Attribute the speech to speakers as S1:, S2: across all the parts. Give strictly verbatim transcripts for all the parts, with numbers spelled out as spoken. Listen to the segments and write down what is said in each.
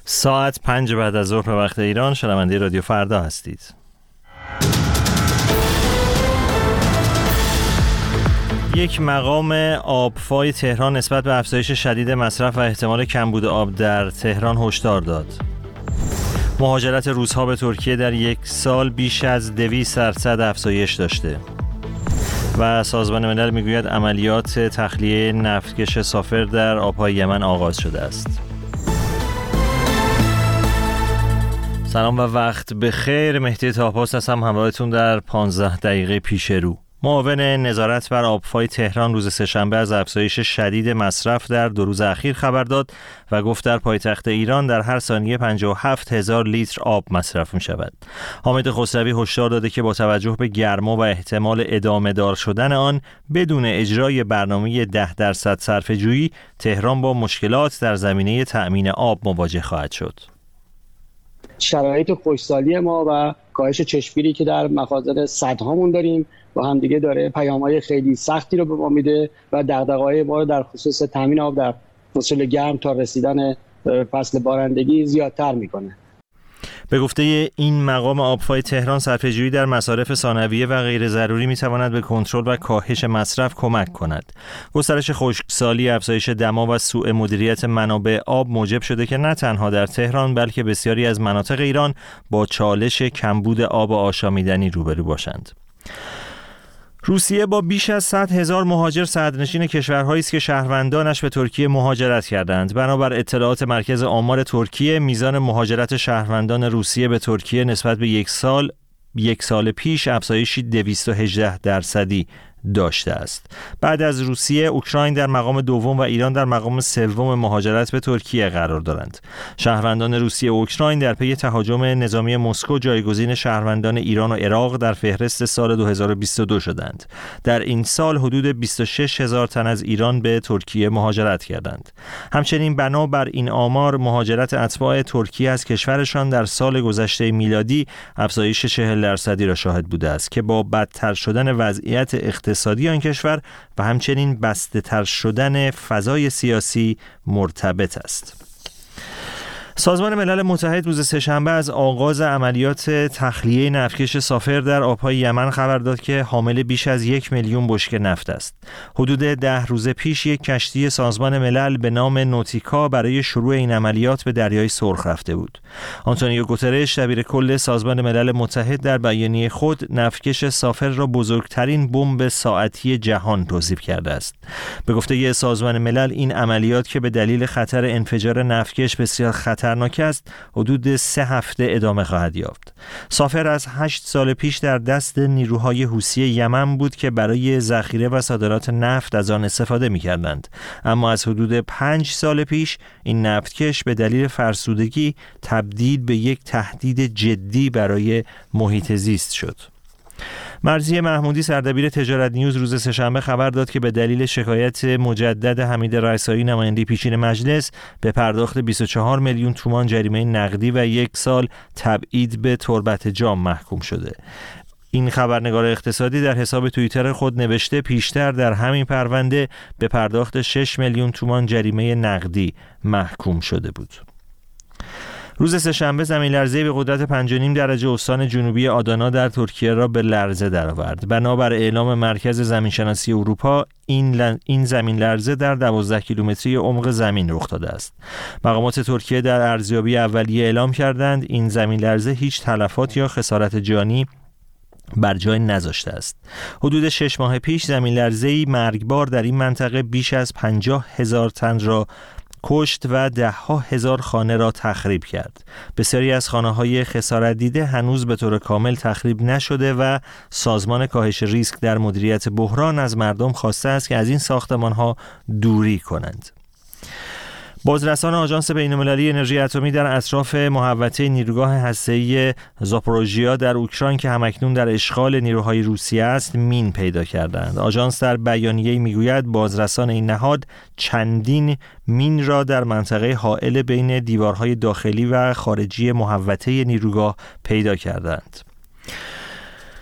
S1: ساعت پنج بعد از ظهر به وقت ایران، شنونده رادیو فردا هستید. یک مقام آبفای تهران نسبت به افزایش شدید مصرف و احتمال کمبود آب در تهران هشدار داد. مهاجرت روس‌ها به ترکیه در یک سال بیش از دویست درصد افزایش داشته. و سازمان ملل میگوید عملیات تخلیه نفتکش سافر در آبهای یمن آغاز شده است. سلام و وقت بخیر. مهدی طاه‌پاس هستم همراهتون در پانزده دقیقه پیش رو. معاون نظارت بر آبفای تهران روز سه‌شنبه از افزایش شدید مصرف در دو روز اخیر خبر داد و گفت در پایتخت ایران در هر ثانیه پنجاه و هفت هزار لیتر آب مصرف می شود. حامد خسروی هشدار داده که با توجه به گرما و احتمال ادامه دار شدن آن بدون اجرای برنامه ده درصد صرفه‌جویی تهران با مشکلات در زمینه تأمین آب مواجه خواهد شد.
S2: شرایط خشکسالی ما و کاهش چشمگیری که در مخازن سدهامون داریم با هم دیگه داره پیام‌های خیلی سختی رو به ما میده و دغدغه‌های ما رو در خصوص تامین آب در فصل گرم تا رسیدن فصل بارندگی زیادتر میکنه.
S1: به گفته این مقام آبفای تهران، صرفه‌جویی در مصارف ثانویه و غیر ضروری میتواند به کنترل و کاهش مصرف کمک کند. گسترش خشکسالی، افزایش دما و سوء مدیریت منابع آب موجب شده که نه تنها در تهران بلکه بسیاری از مناطق ایران با چالش کمبود آب آشامیدنی روبرو باشند. روسیه با بیش از صد هزار مهاجر صدرنشین کشورهایی است که شهروندانش به ترکیه مهاجرت کردند. بنابر اطلاعات مرکز آمار ترکیه، میزان مهاجرت شهروندان روسیه به ترکیه نسبت به یک سال یک سال پیش افزایشی دویست و هجده درصدی داشته است. بعد از روسیه، اوکراین در مقام دوم و ایران در مقام سوم مهاجرت به ترکیه قرار دارند. شهروندان روسیه و اوکراین در پی تهاجم نظامی مسکو جایگزین شهروندان ایران و عراق در فهرست سال دو هزار و بیست و دو شدند. در این سال حدود بیست و شش هزار تن از ایران به ترکیه مهاجرت کردند. همچنین بنابر این آمار، مهاجرت اتباع ترکیه از کشورشان در سال گذشته میلادی افزایش چهل درصدی را شاهد بوده است که با بدتر شدن وضعیت اقتصادی آن کشور و همچنین بسته تر شدن فضای سیاسی مرتبط است. سازمان ملل متحد روز سه‌شنبه از آغاز عملیات تخلیه نفتکش سافر در آبهای یمن خبر داد که حامل بیش از یک میلیون بشکه نفت است. حدود ده روز پیش یک کشتی سازمان ملل به نام نوتیکا برای شروع این عملیات به دریای سرخ رفته بود. آنتونیو گوترش، دبیر کل سازمان ملل متحد، در بیانیه خود نفتکش سافر را بزرگترین بمب ساعتی جهان توصیف کرده است. به گفته سازمان ملل، این عملیات که به دلیل خطر انفجار نفتکش بسیار خطر خطرناک است، حدود سه هفته ادامه خواهد یافت. سافر از هشت سال پیش در دست نیروهای حوثی یمن بود که برای ذخیره و صادرات نفت از آن استفاده می‌کردند، اما از حدود پنج سال پیش این نفتکش به دلیل فرسودگی تبدیل به یک تهدید جدی برای محیط زیست شد. مرضی محمودی، سردبیر تجارت نیوز، روز سه‌شنبه خبر داد که به دلیل شکایت مجدد حمید رئیسایی، نماینده پیشین مجلس، به پرداخت بیست و چهار میلیون تومان جریمه نقدی و یک سال تبعید به تربت جام محکوم شده. این خبرنگار اقتصادی در حساب توییتر خود نوشته پیشتر در همین پرونده به پرداخت شش میلیون تومان جریمه نقدی محکوم شده بود. روز سه‌شنبه زمین لرزه‌ای به قدرت پنج و نیم درجه استان جنوبی آدانا در ترکیه را به لرزه درآورد. بنابر اعلام مرکز زمینشناسی اروپا، این ل... این زمین لرزه در دوازده کیلومتری عمق زمین رخ داده است. مقامات ترکیه در ارزیابی اولیه اعلام کردند این زمین لرزه هیچ تلفات یا خسارت جانی بر جای نذاشته است. حدود شش ماه پیش زمین لرزه‌ای مرگبار در این منطقه بیش از پنجاه هزار تن را کشت و ده ها هزار خانه را تخریب کرد. بسیاری از خانه‌های خسارت دیده هنوز به طور کامل تخریب نشده و سازمان کاهش ریسک در مدیریت بحران از مردم خواسته است که از این ساختمان‌ها دوری کنند. بازرسان آژانس بین‌المللی انرژی اتمی در اطراف محوطه نیروگاه هسته‌ای زاپوروژیا در اوکراین که همکنون در اشغال نیروهای روسیه است، مین پیدا کردند. آژانس در بیانیه‌ای میگوید بازرسان این نهاد چندین مین را در منطقه حائل بین دیوارهای داخلی و خارجی محوطه نیروگاه پیدا کردند.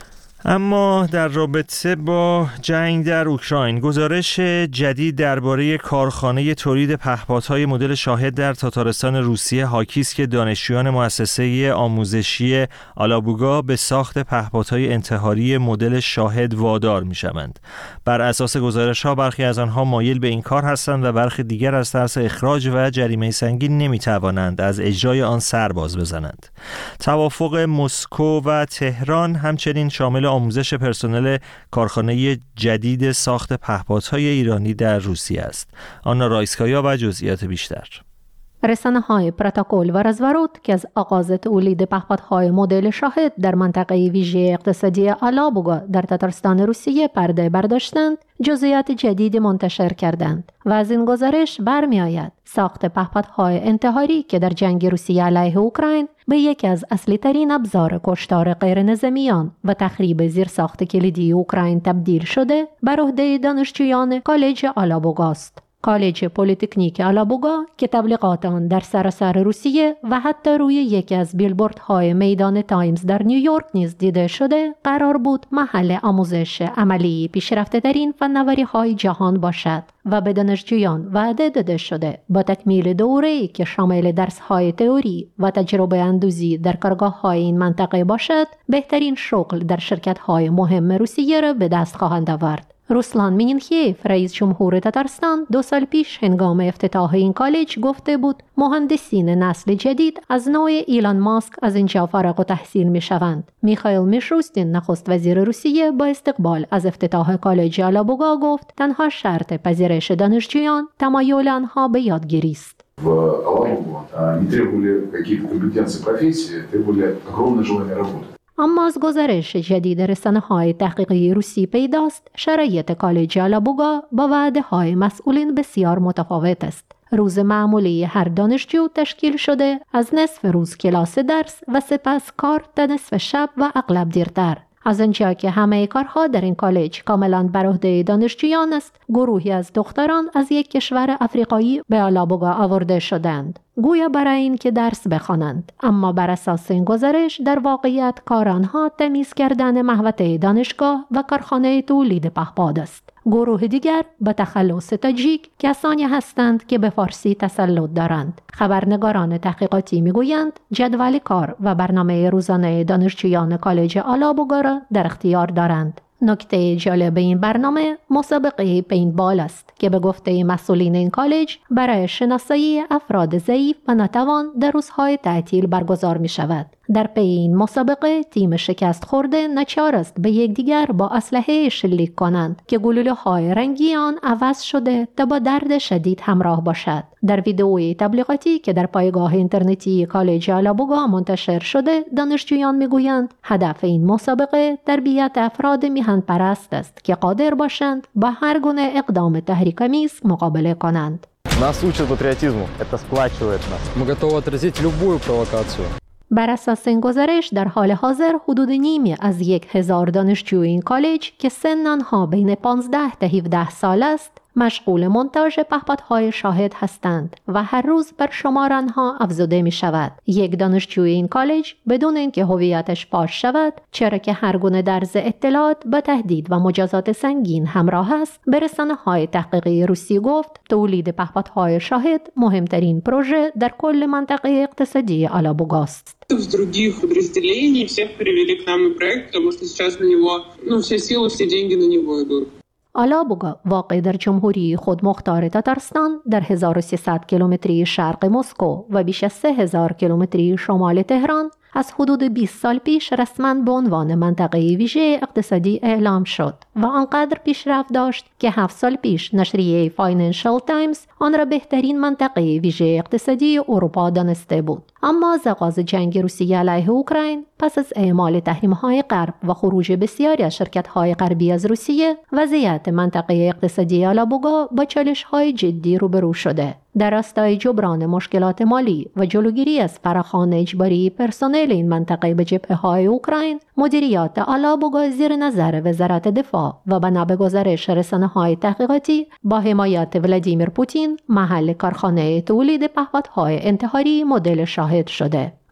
S1: اما در رابطه با جنگ در اوکراین، گزارش جدید درباره کارخانه تولید پهپادهای مدل شاهد در تاتارستان روسیه حاکی است که دانشجویان مؤسسه آموزشی آلابوگا به ساخت پهپادهای انتحاری مدل شاهد وادار می‌شوند. بر اساس گزارش‌ها برخی از آنها مایل به این کار هستند و برخی دیگر از ترس اخراج و جریمه سنگین نمی‌توانند از اجرای آن سر باز بزنند. توافق مسکو و تهران همچنین شامل آموزش پرسنل کارخانه جدید ساخت پهپادهای ایرانی در روسیه است. آنا رایسکایا و جزئیات بیشتر.
S3: رسانه‌های پروتکل و رزورود که از آغاز تولید پهپادهای مدل شاهد در منطقه ویژه اقتصادی آلابوگا در تاتارستان روسیه پرده برداشتند، جزئیات جدید منتشر کردند و از این گزارش برمی آید ساخت پهپادهای انتحاری که در جنگ روسیه علیه اوکراین به یکی از اصلی ترین ابزار کشتار غیر نظامیان و تخریب زیرساخت کلیدی اوکراین تبدیل شده بر عهده دانشجویان کالج آلابوگا است. کالج پلی‌تکنیک آلابوگا که تبلیغات آن در سراسر روسیه و حتی روی یکی از بیلبوردهای میدان تایمز در نیویورک نیز دیده شده، قرار بود محل آموزش عملی پیشرفته ترین فناوری‌های جهان باشد و به دانشجویان وعده داده شده با تکمیل دوره‌ای که شامل درس‌های تئوری و تجربه اندوزی در کارگاه‌های این منطقه باشد، بهترین شغل در شرکت‌های مهم روسیه را به دست خواهند آورد. روسلان مینینخیف رئیس جمهور تاتارستان دو سال پیش هنگام افتتاح این کالج گفته بود مهندسین نسل جدید از نوع ایلان ماسک از اینجا فارغ التحصیل می شوند. میخائیل میشوستین نخست وزیر روسیه با استقبال از افتتاح کالج آلابوگا گفت تنها شرط پذیرش دانشجویان تمایل آنها به یادگیری است.
S4: В Алабугу не требовали какие-то компетенции профессии, требовали огромное желание работать.
S3: اما از گزارش جدید رسانه‌های تحقیقی روسی پیداست شرایط کالج آلابوگا با وعده‌های مسئولین بسیار متفاوت است. روز معمولی هر دانشجو تشکیل شده از نصف روز کلاس درس و سپس کار تا نصف شب و اغلب دیرتر. از آنجا که همه کارها در این کالج کاملا بر عهده دانشجویان است، گروهی از دختران از یک کشور افریقایی به آلابوگا آورده شدند، گویا برای این که درس بخوانند، اما بر اساس این گزارش در واقعیت کار آنها تمیز کردن محوطه دانشگاه و کارخانه تولید پهپاد است. گروه دیگر به تخلص تاجیک کسانی هستند که به فارسی تسلط دارند. خبرنگاران تحقیقاتی میگویند جدول کار و برنامه روزانه دانشجویان کالج آلابوگا را در اختیار دارند. نکته جالب این برنامه مسابقه پینتبال است که به گفته مسئولین این کالج برای شناسایی افراد ضعیف و ناتوان در روزهای تعطیل برگزار می شود. در پی این مسابقه تیم شکست خورده ناچار است به یکدیگر با اسلحه شلیک کنند که گلوله‌های رنگی آن عوض شده تا با درد شدید همراه باشد. در ویدئوی تبلیغاتی که در پایگاه اینترنتی کالج آلابوگا منتشر شده، دانشجویان میگویند هدف این مسابقه تربیت افراد میهن پرست است که قادر باشند با هر گونه اقدام تحریک‌آمیز مقابله کنند.
S5: Нас учат патриотизму. Это сплачивает нас. Мы готовы отразить любую провокацию.
S3: بر اساس این گزارش در حال حاضر حدود نیمی از یک هزار دانشجوی این کالج که سن آنها بین پانزده تا هفده سال است مشغول مونتاژ پهپادهای شاهد هستند و هر روز بر شمار آنها افزوده می شود. یک دانشجوی این کالج بدون اینکه هویتش فاش شود، چرا که هر گونه درز اطلاعات با تهدید و مجازات سنگین همراه است، به رسانه‌های تحقیقی روسی گفت تولید پهپادهای شاهد مهمترین پروژه در کل منطقه اقتصادی آلابوگا است.
S6: Из других подразделений всех привели к нам и проект, потому что сейчас на него, ну, все силы, все деньги на него идут.
S3: آلابوگا واقع در جمهوری خودمختار تاتارستان در هزار و سیصد کیلومتری شرق مسکو و بیش از سه هزار کیلومتری شمال تهران از حدود بیست سال پیش رسما به عنوان منطقه ویژه اقتصادی اعلام شد و آنقدر پیشرفت داشت که هفت سال پیش نشریه فاینانشال تایمز آن را بهترین منطقه ویژه اقتصادی اروپا دانسته بود. اما از آغاز جنگ روسیه علیه اوکراین پس از اعمال تحریم‌های غرب و خروج بسیاری از شرکت‌های غربی از روسیه، وضعیت منطقه اقتصادی آلابوگا با چالش‌های جدی روبرو شده. در راستای جبران مشکلات مالی و جلوگیری از فراخوان اجباری پرسنل این منطقه به جبهه‌های اوکراین، مدیریت آلابوگا زیر نظر وزارت دفاع و بنا به گزارش رسانه‌های تحقیقاتی با حمایت ولادیمیر پوتین محل کارخانه تولید پهپادهای انتحاری مدل شاهد شده.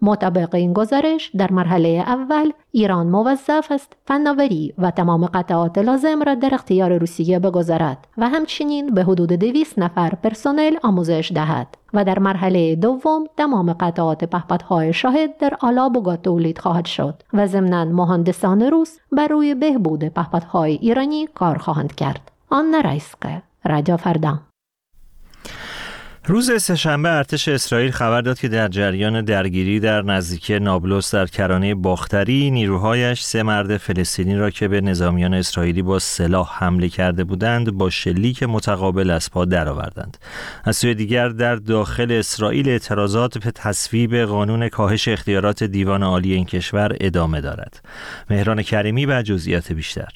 S3: مطابق این گزارش در مرحله اول ایران موظف است فناوری و تمام قطعات لازم را در اختیار روسیه بگذارد و همچنین به حدود دویست نفر پرسنل آموزش دهد و در مرحله دوم تمام قطعات پهپادهای شاهد در آلابوگا تولید خواهد شد و ضمناً مهندسان روس بر روی بهبود پهپادهای ایرانی کار خواهند کرد. آن رایسکه، رادیو فردا.
S1: روز سه‌شنبه ارتش اسرائیل خبر داد که در جریان درگیری در نزدیکی نابلس در کرانه باختری نیروهایش سه مرد فلسطینی را که به نظامیان اسرائیلی با سلاح حمله کرده بودند با شلیک متقابل از پا درآوردند. از سوی دیگر در داخل اسرائیل اعتراضات به تصویب قانون کاهش اختیارات دیوان عالی این کشور ادامه دارد. مهران کریمی و جزئیات بیشتر.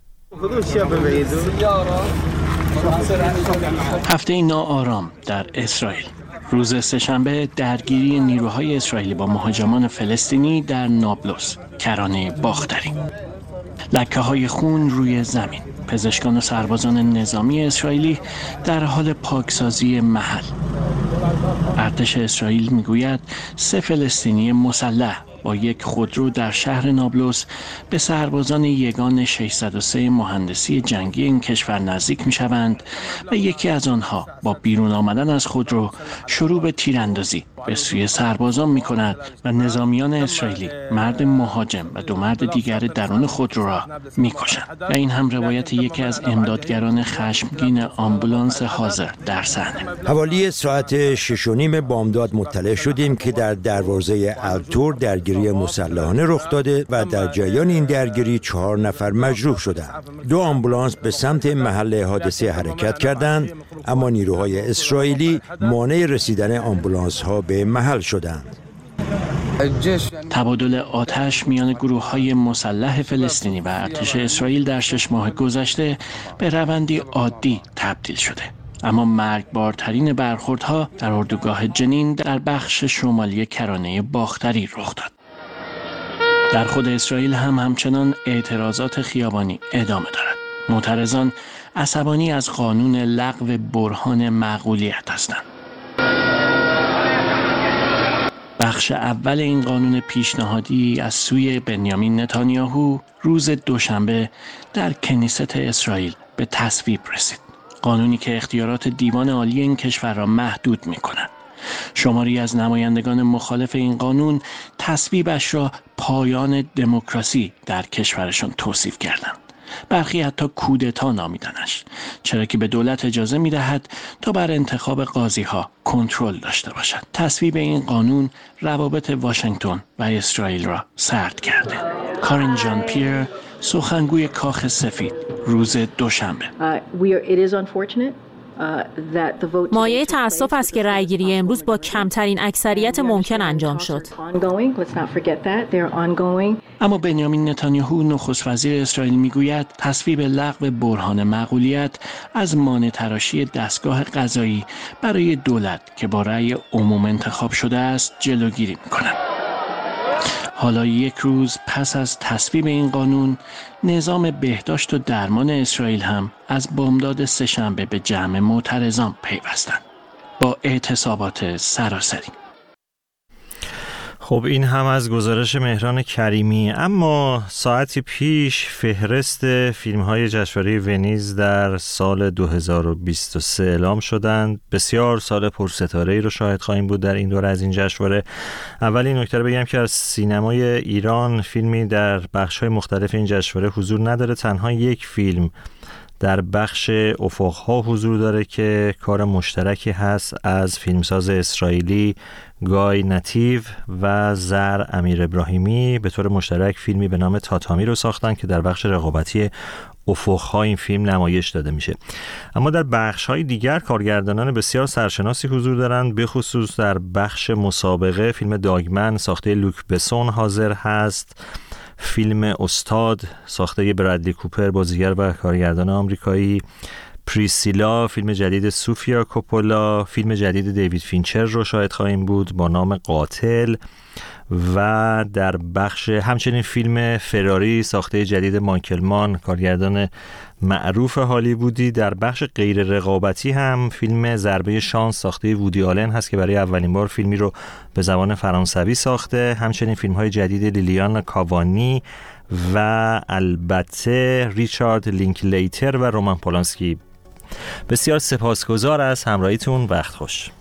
S7: هفته ناآرام در اسرائیل. روز سه‌شنبه درگیری نیروهای اسرائیلی با مهاجمان فلسطینی در نابلس، کرانه باختری. لکه های خون روی زمین. پزشکان و سربازان نظامی اسرائیلی در حال پاکسازی محل. ارتش اسرائیل میگوید سه فلسطینی مسلح با یک خودرو در شهر نابلس به سربازان یگان ششصد و سه مهندسی جنگی این کشور نزدیک می شوند و یکی از آنها با بیرون آمدن از خودرو شروع به تیراندازی به سوی سربازان می کند و نظامیان اسرائیلی مرد مهاجم و دو مرد دیگر درون خودرو را می کشند و این هم روایت یکی از امدادگران خشمگین آمبولانس حاضر در صحنه.
S8: حوالی ساعت شش و نیم بامداد مطلع شدیم که در دروازه التور درگیری مسلحانه رخ داده و در جریان این درگیری چهار نفر مجروح شدند. دو آمبولانس به سمت محل حادثه حرکت کردند، اما نیروهای اسرائیلی مانع رسیدن آمبولانس ها به محل شدند.
S7: تبادل آتش میان گروه‌های مسلح فلسطینی و ارتش اسرائیل در شش ماه گذشته به روندی عادی تبدیل شده. اما مرگبارترین برخوردها در اردوگاه جنین در بخش شمالی کرانه باختری رخ داد. در خود اسرائیل هم همچنان اعتراضات خیابانی ادامه دارد. معترضان عصبانی از قانون لغو برهان معقولیت هستند. بخش اول این قانون پیشنهادی از سوی بنیامین نتانیاهو روز دوشنبه در کنیست اسرائیل به تصویب رسید. قانونی که اختیارات دیوان عالی این کشور را محدود می کند. شماری از نمایندگان مخالف این قانون تصویبش را پایان دموکراسی در کشورشان توصیف کردند. برخی حتی کودتا نامیدنش، چرا که به دولت اجازه می دهد تا بر انتخاب قاضی ها کنترل داشته باشد. تصویب این قانون روابط واشنگتن و اسرائیل را سرد کرده. کارین جان پیر، سخنگوی کاخ سفید، روز دوشنبه.
S9: مایه تأسف است که رأیگیری امروز با کمترین اکثریت ممکن انجام شد.
S7: اما بنیامین نتانیاهو نخست وزیر اسرائیل میگوید تصویب لغو برهان معقولیت از مانع تراشی دستگاه قضایی برای دولت که با رأی عموم انتخاب شده است جلوگیری میکند. حالا یک روز پس از تصویب این قانون، نظام بهداشت و درمان اسرائیل هم از بامداد سه‌شنبه به جمع معترضان پیوستند با اعتصابات سراسری.
S1: خب این هم از گزارش مهران کریمی. اما ساعتی پیش فهرست فیلم‌های جشنواره ونیز در سال دو هزار و بیست و سه اعلام شدند. بسیار سال پرستاره‌ای رو شاهد خواهیم بود در این دوره از این جشنواره. اول این نکته رو بگم که از سینمای ایران فیلمی در بخش‌های مختلف این جشنواره حضور نداره. تنها یک فیلم در بخش افق‌ها حضور داره که کار مشترکی هست از فیلمساز اسرائیلی گای نتیو و زر امیر ابراهیمی. به طور مشترک فیلمی به نام تاتامی رو ساختن که در بخش رقابتی افق‌ها این فیلم نمایش داده میشه. اما در بخش‌های دیگر کارگردانان بسیار سرشناسی حضور دارند، به خصوص در بخش مسابقه فیلم داگمن ساخته لوک بسون حاضر هست. فیلم استاد ساخته برادلی کوپر بازیگر و کارگردان آمریکایی، پریسیلا، فیلم جدید سوفیا کوپولا، فیلم جدید دیوید فینچر رو شاهد خواهیم بود با نام قاتل و در بخش همچنین فیلم فراری ساخته جدید مایکل مان، کارگردان معروف هالیوودی. در بخش غیر رقابتی هم فیلم ضربه شانس ساخته وودی آلن هست که برای اولین بار فیلمی رو به زبان فرانسوی ساخته. همچنین فیلم های جدید لیلیان کاوانی و البته ریچارد لینکلیتر و رومان پولانسکی. بسیار سپاسگزار از همراهیتون. وقت خوش.